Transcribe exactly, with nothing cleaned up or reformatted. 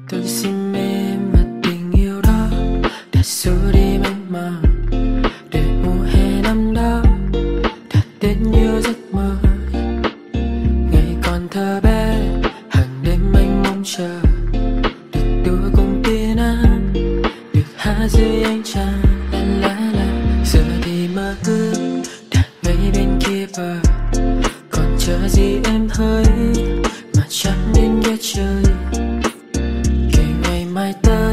Tôi xin em mà tình yêu đó đã xua đi mênh mang, để mùa hè năm đó đã đến như giấc mơ. Ngày còn thơ bé hàng đêm anh mong chờ được đua cùng tia nắng, được hát dưới ánh trăng la la la. Giờ thì mơ ước đã ngay bên kia bờ, còn chờ gì em hỡi mà chẳng nên ghé chơi. Kể ngày mai tới